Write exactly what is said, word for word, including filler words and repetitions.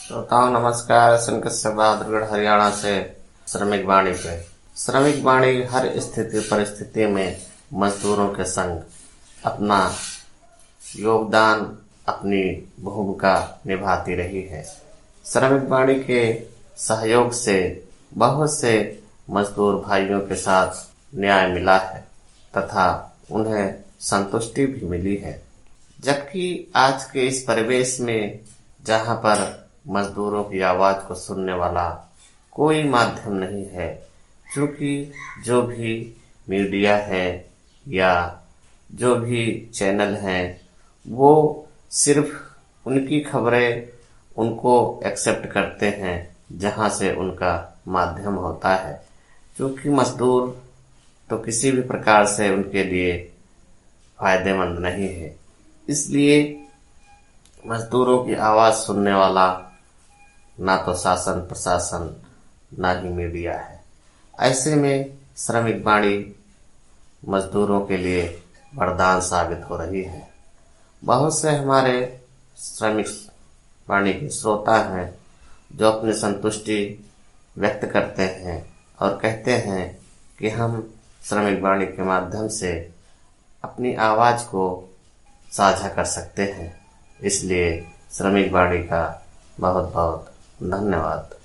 श्रोताओं नमस्कार। संकट बहादुरगढ़ हरियाणा से श्रमिक वाणी पे। श्रमिक वाणी हर स्थिति परिस्थिति में मजदूरों के संग अपना योगदान, अपनी भूमिका निभाती रही है। श्रमिक वाणी के सहयोग से बहुत से मजदूर भाइयों के साथ न्याय मिला है तथा उन्हें संतुष्टि भी मिली है। जबकि आज के इस परिवेश में जहां पर मजदूरों की आवाज को सुनने वाला कोई माध्यम नहीं है, क्योंकि जो भी मीडिया है या जो भी चैनल हैं वो सिर्फ उनकी खबरें उनको एक्सेप्ट करते हैं जहां से उनका माध्यम होता है, क्योंकि मजदूर तो किसी भी प्रकार से उनके लिए फायदेमंद नहीं है। इसलिए मजदूरों की आवाज सुनने वाला ना तो शासन प्रशासन ना ही मीडिया है। ऐसे में श्रमिक वाणी मजदूरों के लिए वरदान साबित हो रही है। बहुत से हमारे श्रमिक वाणी के श्रोता हैं जो अपनी संतुष्टि व्यक्त करते हैं और कहते हैं कि हम श्रमिक वाणी के माध्यम से अपनी आवाज को साझा कर सकते हैं। इसलिए श्रमिक वाणी का बहुत बहुत धन्यवाद।